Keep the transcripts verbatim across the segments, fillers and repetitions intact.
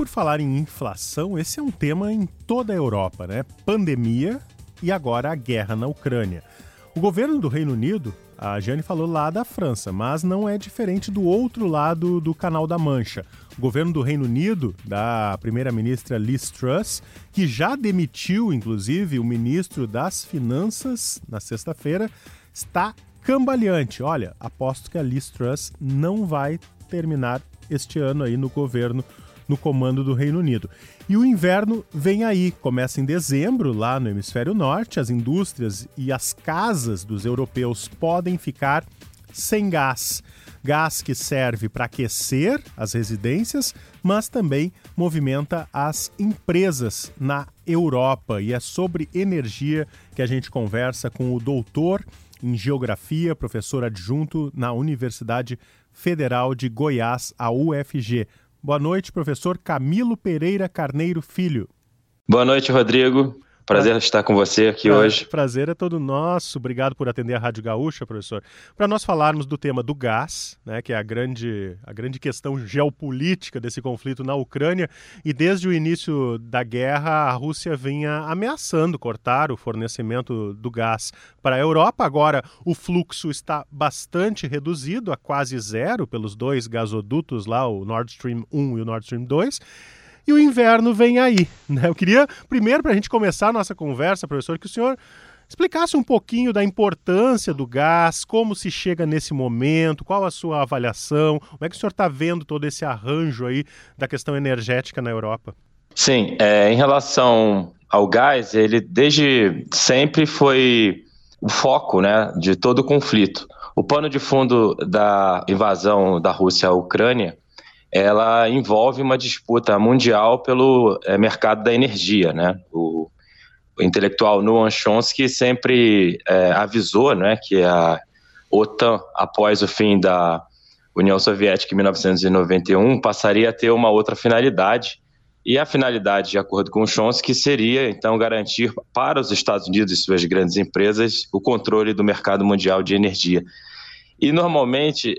por falar em inflação, esse é um tema em toda a Europa, né? Pandemia e agora a guerra na Ucrânia. O governo do Reino Unido, a Jane falou lá da França, mas não é diferente do outro lado do Canal da Mancha. O governo do Reino Unido, da primeira-ministra Liz Truss, que já demitiu, inclusive, o ministro das Finanças na sexta-feira, está cambaleante. Olha, aposto que a Liz Truss não vai terminar este ano aí no governo, no comando do Reino Unido. E o inverno vem aí, começa em dezembro, lá no hemisfério norte. As indústrias e as casas dos europeus podem ficar sem gás. Gás que serve para aquecer as residências, mas também movimenta as empresas na Europa. E é sobre energia que a gente conversa com o doutor em Geografia, professor adjunto na Universidade Federal de Goiás, a U F G. Boa noite, professor Camilo Pereira Carneiro Filho. Boa noite, Rodrigo. Prazer estar com você aqui pra, hoje. Prazer é todo nosso. Obrigado por atender a Rádio Gaúcha, professor. Para nós falarmos do tema do gás, né, que é a grande, a grande questão geopolítica desse conflito na Ucrânia, e desde o início da guerra a Rússia vinha ameaçando cortar o fornecimento do gás para a Europa. Agora o fluxo está bastante reduzido, a quase zero, pelos dois gasodutos lá, o Nord Stream um e o Nord Stream dois. E o inverno vem aí, né? Eu queria, primeiro, para a gente começar a nossa conversa, professor, que o senhor explicasse um pouquinho da importância do gás, como se chega nesse momento, qual a sua avaliação, como é que o senhor está vendo todo esse arranjo aí da questão energética na Europa? Sim, é, em relação ao gás, ele desde sempre foi o foco, né, de todo o conflito. O pano de fundo da invasão da Rússia à Ucrânia, ela envolve uma disputa mundial pelo é, mercado da energia, né? O, o intelectual Noam Chomsky sempre é, avisou, né, que a OTAN, após o fim da União Soviética em mil novecentos e noventa e um, passaria a ter uma outra finalidade, e a finalidade, de acordo com o Chomsky, seria, então, garantir para os Estados Unidos e suas grandes empresas o controle do mercado mundial de energia. E, normalmente,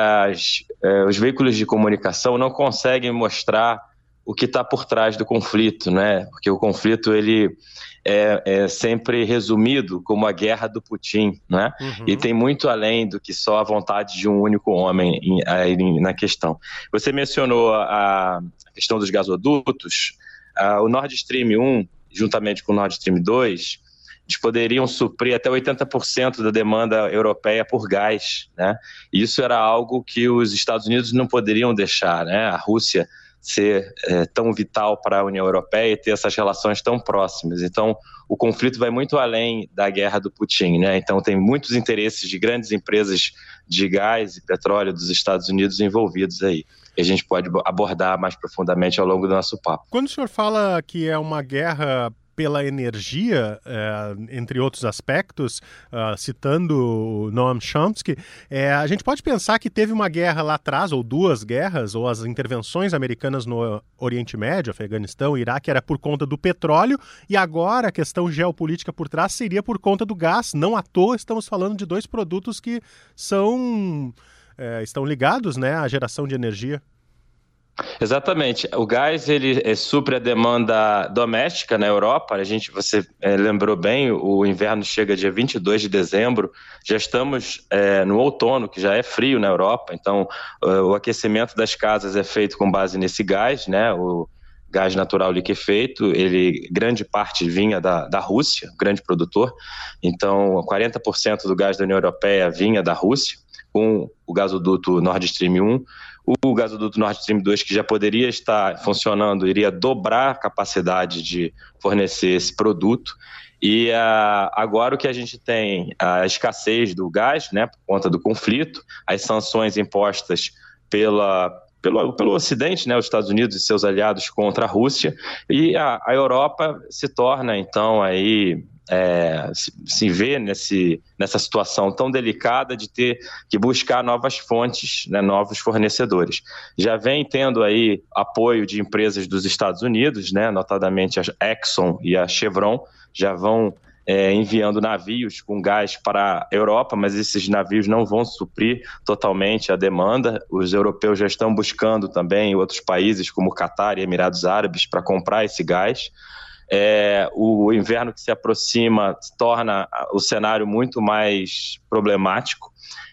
as, eh, os veículos de comunicação não conseguem mostrar o que está por trás do conflito, né? Porque o conflito ele é, é sempre resumido como a guerra do Putin, né? Uhum. E tem muito além do que só a vontade de um único homem em, em, na questão. Você mencionou a, a questão dos gasodutos. A, o Nord Stream um, juntamente com o Nord Stream dois, eles poderiam suprir até oitenta por cento da demanda europeia por gás, né? E isso era algo que os Estados Unidos não poderiam deixar, né? A Rússia ser é, tão vital para a União Europeia e ter essas relações tão próximas. Então, o conflito vai muito além da guerra do Putin, né? Então, tem muitos interesses de grandes empresas de gás e petróleo dos Estados Unidos envolvidos aí. E a gente pode abordar mais profundamente ao longo do nosso papo. Quando o senhor fala que é uma guerra pela energia, é, entre outros aspectos, uh, citando Noam Chomsky, é, a gente pode pensar que teve uma guerra lá atrás, ou duas guerras, ou as intervenções americanas no Oriente Médio, Afeganistão, Iraque, era por conta do petróleo, e agora a questão geopolítica por trás seria por conta do gás. Não à toa estamos falando de dois produtos que são, é, estão ligados, né, à geração de energia. Exatamente. O gás ele é, supre a demanda doméstica na Europa. A gente, você é, lembrou bem, o inverno chega dia vinte e dois de dezembro. Já estamos é, no outono, que já é frio na Europa. Então, o aquecimento das casas é feito com base nesse gás, né? O gás natural liquefeito. Ele, grande parte vinha da, da Rússia, grande produtor. Então, quarenta por cento do gás da União Europeia vinha da Rússia, com o gasoduto Nord Stream um. O gasoduto Nord Stream dois, que já poderia estar funcionando, iria dobrar a capacidade de fornecer esse produto. E uh, agora o que a gente tem, a escassez do gás, né, por conta do conflito, as sanções impostas pela, pelo, pelo Ocidente, né, os Estados Unidos e seus aliados contra a Rússia, e a, a Europa se torna, então, aí... É, se, se vê nesse, nessa situação tão delicada de ter que buscar novas fontes, né, novos fornecedores. Já vem tendo aí apoio de empresas dos Estados Unidos, né, notadamente a Exxon e a Chevron, já vão é, enviando navios com gás para a Europa, mas esses navios não vão suprir totalmente a demanda. Os europeus já estão buscando também outros países, como Catar e Emirados Árabes, para comprar esse gás. É, o inverno que se aproxima torna o cenário muito mais problemático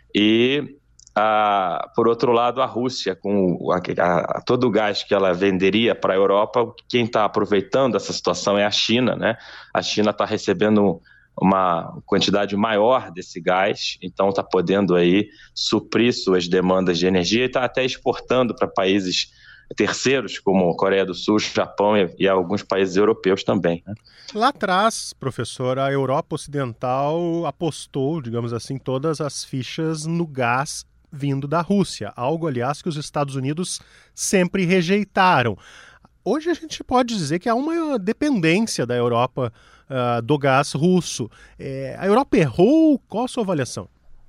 e, a, por outro lado, a Rússia, com a, a, todo o gás que ela venderia para a Europa, quem está aproveitando essa situação é a China, né? A China está recebendo uma quantidade maior desse gás, então está podendo aí suprir suas demandas de energia e está até exportando para países terceiros, como Coreia do Sul, Japão e, e alguns países europeus também, né? Lá atrás, professor, a Europa Ocidental apostou, digamos assim, todas as fichas no gás vindo da Rússia, algo, aliás, que os Estados Unidos sempre rejeitaram. Hoje a gente pode dizer que há uma dependência da Europa uh, do gás russo. É, a Europa errou? Qual a sua avaliação?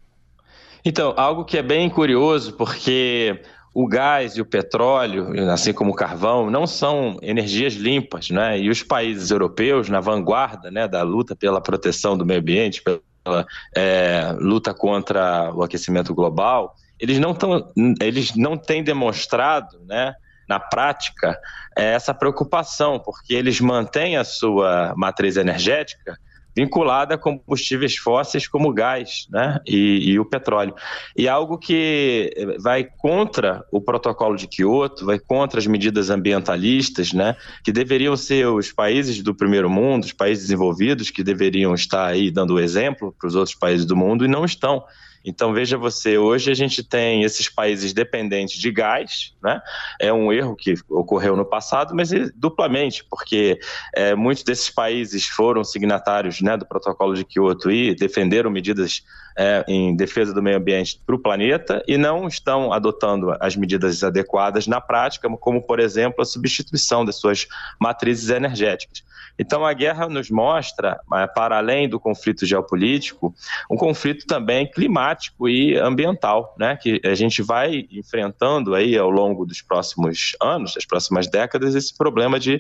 Então, algo que é bem curioso, porque o gás e o petróleo, assim como o carvão, não são energias limpas, né? E os países europeus, na vanguarda, né, da luta pela proteção do meio ambiente, pela é, luta contra o aquecimento global, eles não, tão, eles não têm demonstrado, né, na prática, é, essa preocupação, porque eles mantêm a sua matriz energética vinculada a combustíveis fósseis como o gás, né, e, e o petróleo. E algo que vai contra o protocolo de Kyoto, vai contra as medidas ambientalistas, né, que deveriam ser os países do primeiro mundo, os países desenvolvidos, que deveriam estar aí dando o exemplo para os outros países do mundo e não estão. Então, veja você, hoje a gente tem esses países dependentes de gás, né? É um erro que ocorreu no passado, mas duplamente, porque é, muitos desses países foram signatários, né, do protocolo de Kyoto e defenderam medidas é, em defesa do meio ambiente para o planeta e não estão adotando as medidas adequadas na prática, como, por exemplo, a substituição das suas matrizes energéticas. Então, a guerra nos mostra, para além do conflito geopolítico, um conflito também climático e ambiental, né, que a gente vai enfrentando aí ao longo dos próximos anos, das próximas décadas, esse problema de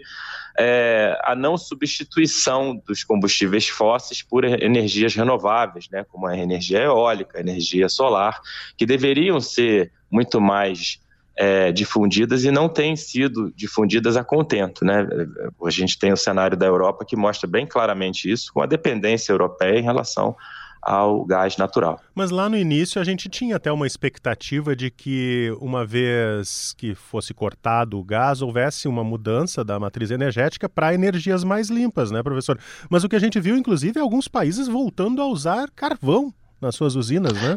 é, a não substituição dos combustíveis fósseis por energias renováveis, né, como a energia eólica, a energia solar, que deveriam ser muito mais É, difundidas e não têm sido difundidas a contento, né? A gente tem o cenário da Europa que mostra bem claramente isso, com a dependência europeia em relação ao gás natural. Mas lá no início a gente tinha até uma expectativa de que, uma vez que fosse cortado o gás, houvesse uma mudança da matriz energética para energias mais limpas, né, professor? Mas o que a gente viu, inclusive, é alguns países voltando a usar carvão nas suas usinas, né?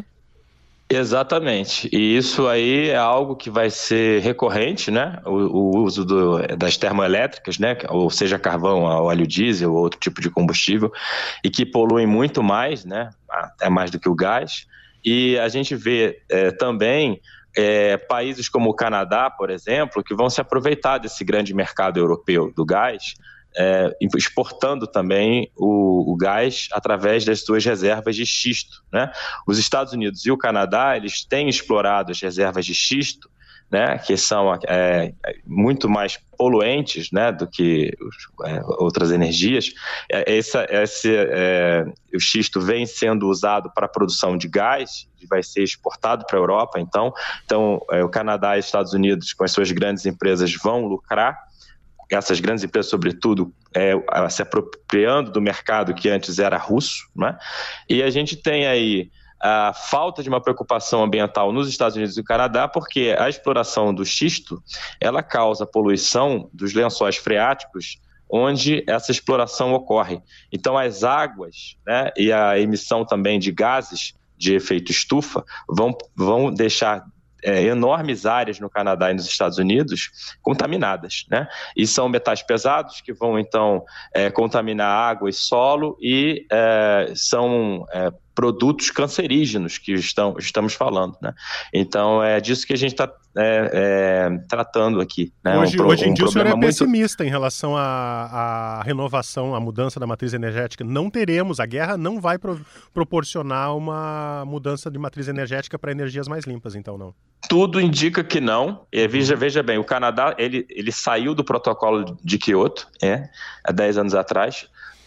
Exatamente, e isso aí é algo que vai ser recorrente, né? O, o uso do, das termoelétricas, né? Ou seja, carvão, óleo diesel ou outro tipo de combustível, e que poluem muito mais, né? Até mais do que o gás. E a gente vê é, também é, países como o Canadá, por exemplo, que vão se aproveitar desse grande mercado europeu do gás, É, exportando também o, o gás através das suas reservas de xisto, né? Os Estados Unidos e o Canadá, eles têm explorado as reservas de xisto, né, que são é, muito mais poluentes, né, do que é, outras energias. Essa, esse, é, o xisto vem sendo usado para a produção de gás, vai ser exportado para a Europa, então, então é, o Canadá e os Estados Unidos, com as suas grandes empresas, vão lucrar. Essas grandes empresas, sobretudo, é, se apropriando do mercado que antes era russo, né? E a gente tem aí a falta de uma preocupação ambiental nos Estados Unidos e no Canadá, porque a exploração do xisto, ela causa poluição dos lençóis freáticos onde essa exploração ocorre. Então, as águas, né, e a emissão também de gases de efeito estufa vão, vão deixar É, enormes áreas no Canadá e nos Estados Unidos contaminadas, né? E são metais pesados que vão, então, é, contaminar água e solo e é, são é, produtos cancerígenos que estão, estamos falando, né? Então, é disso que a gente está é, é, tratando aqui, né? Hoje, um, hoje em um dia o senhor é muito... pessimista em relação à, à renovação, à mudança da matriz energética. Não teremos, a guerra não vai pro, proporcionar uma mudança de matriz energética para energias mais limpas, então não? Tudo indica que não. E veja, veja bem, o Canadá ele, ele saiu do protocolo de Kyoto, é, há dez anos atrás,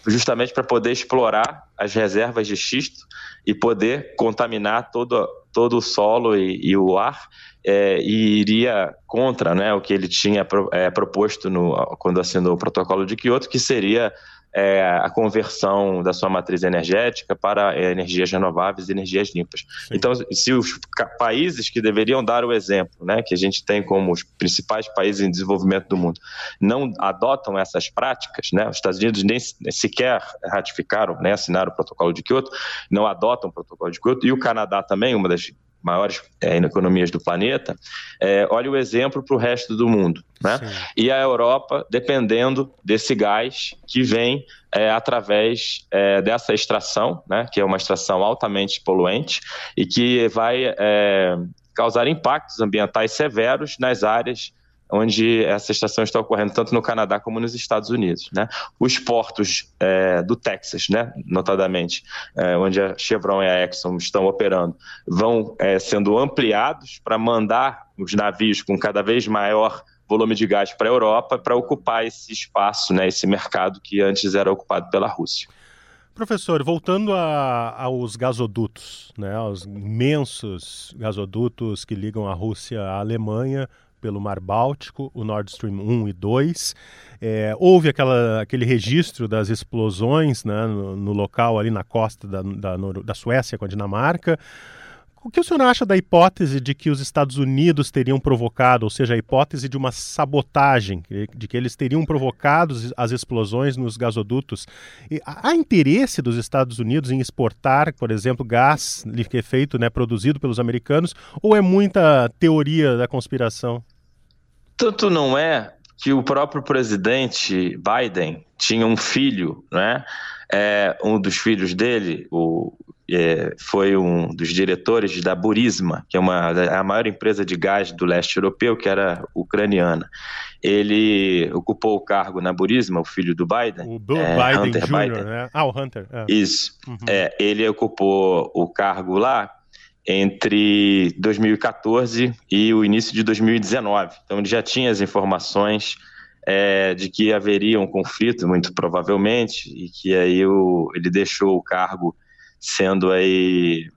justamente para poder explorar as reservas de xisto e poder contaminar todo, todo o solo e, e o ar, é, e iria contra, né, o que ele tinha é, proposto no, quando assinou o protocolo de Kyoto, que seria é, a conversão da sua matriz energética para é, energias renováveis e energias limpas. Sim. Então, se os países que deveriam dar o exemplo, né, que a gente tem como os principais países em desenvolvimento do mundo, não adotam essas práticas, né, os Estados Unidos nem sequer ratificaram, né, assinaram o protocolo de Kyoto, não adotam o protocolo de Kyoto, e o Canadá também, uma das maiores é, economias do planeta, é, olha o exemplo para o resto do mundo, né? E a Europa dependendo desse gás que vem é, através é, dessa extração, né? Que é uma extração altamente poluente e que vai é, causar impactos ambientais severos nas áreas onde essa extração está ocorrendo, tanto no Canadá como nos Estados Unidos, né? Os portos é, do Texas, né, notadamente, é, onde a Chevron e a Exxon estão operando, vão é, sendo ampliados para mandar os navios com cada vez maior volume de gás para a Europa para ocupar esse espaço, né, esse mercado que antes era ocupado pela Rússia. Professor, voltando a, aos gasodutos, né, aos imensos gasodutos que ligam a Rússia à Alemanha, pelo Mar Báltico, o Nord Stream um e dois. É, houve aquela, aquele registro das explosões, né, no, no local ali na costa da, da, da Suécia com a Dinamarca. O que o senhor acha da hipótese de que os Estados Unidos teriam provocado, ou seja, a hipótese de uma sabotagem, de que eles teriam provocado as explosões nos gasodutos? E há interesse dos Estados Unidos em exportar, por exemplo, gás liquefeito, né, produzido pelos americanos, ou é muita teoria da conspiração? Tanto não é que o próprio presidente Biden tinha um filho, né? É, um dos filhos dele, o É, foi um dos diretores da Burisma, que é uma, a maior empresa de gás do leste europeu, que era ucraniana. Ele ocupou o cargo na Burisma, o filho do Biden. O Bill é, Biden Hunter Júnior, Biden. Né? Ah, o Hunter. É. Isso. Uhum. É, ele ocupou o cargo lá entre dois mil e quatorze e o início de dois mil e dezenove. Então ele já tinha as informações é, de que haveria um conflito, muito provavelmente, e que aí o, ele deixou o cargo sendo aí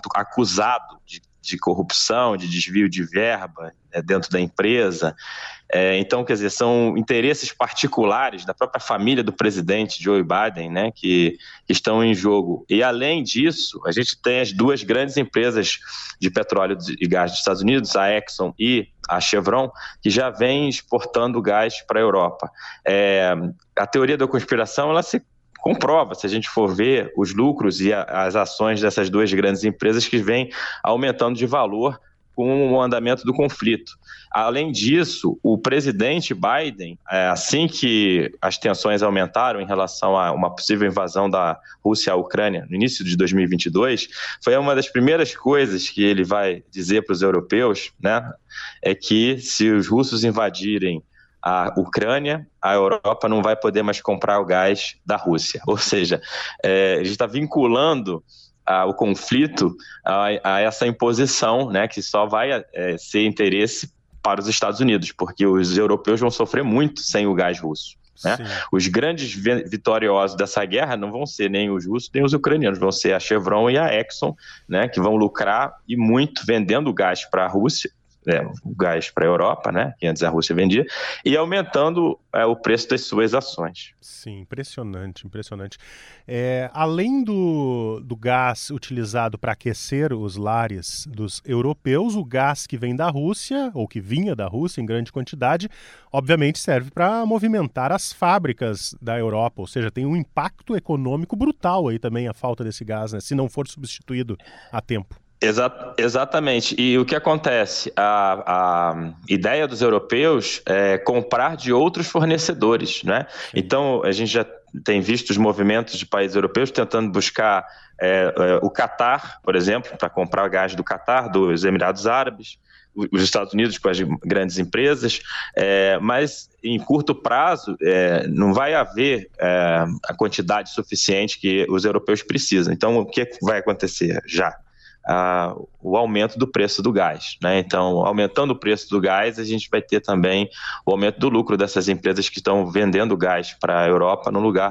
acusado de, de corrupção, de desvio de verba, né, dentro da empresa. É, então, quer dizer, são interesses particulares da própria família do presidente Joe Biden, né, que, que estão em jogo. E, além disso, a gente tem as duas grandes empresas de petróleo e gás dos Estados Unidos, a Exxon e a Chevron, que já vem exportando gás para a Europa. É, a teoria da conspiração, ela se comprova, se a gente for ver os lucros e a, as ações dessas duas grandes empresas que vêm aumentando de valor com o andamento do conflito. Além disso, o presidente Biden, assim que as tensões aumentaram em relação a uma possível invasão da Rússia à Ucrânia no início de dois mil e vinte e dois, foi uma das primeiras coisas que ele vai dizer para os europeus, né, é que se os russos invadirem a Ucrânia, a Europa não vai poder mais comprar o gás da Rússia. Ou seja, é, a gente está vinculando a, o conflito a, a essa imposição, né, que só vai é, ser interesse para os Estados Unidos, porque os europeus vão sofrer muito sem o gás russo. Né? Os grandes vitoriosos dessa guerra não vão ser nem os russos nem os ucranianos, vão ser a Chevron e a Exxon, né, que vão lucrar e muito vendendo gás para a Rússia, É, o gás para a Europa, né, que antes a Rússia vendia, e aumentando é, o preço das suas ações. Sim, impressionante, impressionante. É, além do, do gás utilizado para aquecer os lares dos europeus, o gás que vem da Rússia, ou que vinha da Rússia em grande quantidade, obviamente serve para movimentar as fábricas da Europa, ou seja, tem um impacto econômico brutal aí também a falta desse gás, né, se não for substituído a tempo. Exa- exatamente. E o que acontece? A, a ideia dos europeus é comprar de outros fornecedores, né? Então, a gente já tem visto os movimentos de países europeus tentando buscar é, é, o Catar, por exemplo, para comprar gás do Catar, dos Emirados Árabes, os Estados Unidos com as grandes empresas, é, mas em curto prazo é, não vai haver é, a quantidade suficiente que os europeus precisam. Então, o que vai acontecer já? Uh, o aumento do preço do gás, né? Então, aumentando o preço do gás, a gente vai ter também o aumento do lucro dessas empresas que estão vendendo gás para a Europa no lugar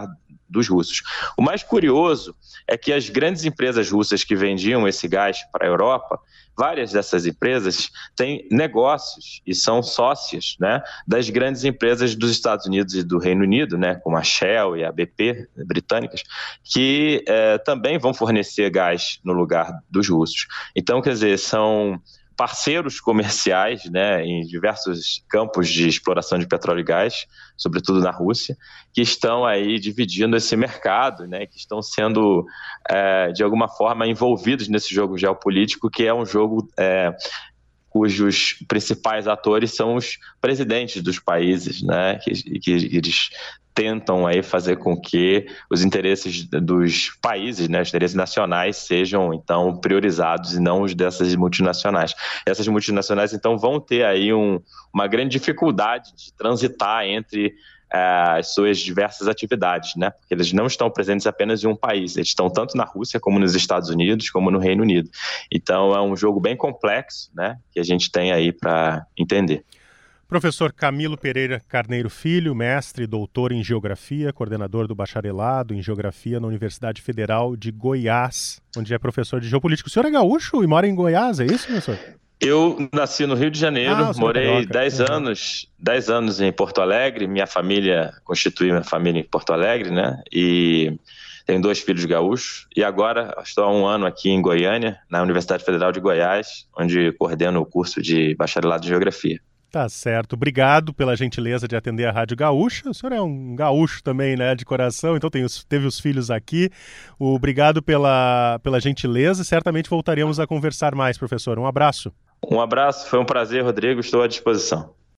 dos russos. O mais curioso é que as grandes empresas russas que vendiam esse gás para a Europa, várias dessas empresas têm negócios e são sócias, né, das grandes empresas dos Estados Unidos e do Reino Unido, né, como a Shell e a B P britânicas, que eh, também vão fornecer gás no lugar dos russos. Então, quer dizer, são parceiros comerciais, né, em diversos campos de exploração de petróleo e gás, sobretudo na Rússia, que estão aí dividindo esse mercado, né, que estão sendo, é, de alguma forma, envolvidos nesse jogo geopolítico, que é um jogo é, cujos principais atores são os presidentes dos países, né, que, que eles tentam aí fazer com que os interesses dos países, né, os interesses nacionais sejam, então, priorizados e não os dessas multinacionais. Essas multinacionais, então, vão ter aí um, uma grande dificuldade de transitar entre uh, as suas diversas atividades, né, porque eles não estão presentes apenas em um país, eles estão tanto na Rússia como nos Estados Unidos, como no Reino Unido. Então, é um jogo bem complexo, né, que a gente tem aí para entender. Professor Camilo Pereira Carneiro Filho, mestre e doutor em Geografia, coordenador do bacharelado em Geografia na Universidade Federal de Goiás, onde é professor de Geopolítica. O senhor é gaúcho e mora em Goiás, é isso, professor? Eu nasci no Rio de Janeiro, ah, morei dez uhum. anos, dez anos em Porto Alegre, minha família, constitui minha família em Porto Alegre, né, e tenho dois filhos gaúchos, e agora estou há um ano aqui em Goiânia, na Universidade Federal de Goiás, onde coordeno o curso de bacharelado em Geografia. Tá certo. Obrigado pela gentileza de atender a Rádio Gaúcha. O senhor é um gaúcho também, né, de coração, então tem os, teve os filhos aqui. Obrigado pela, pela gentileza. Certamente voltaremos a conversar mais, professor. Um abraço. Um abraço, foi um prazer, Rodrigo. Estou à disposição.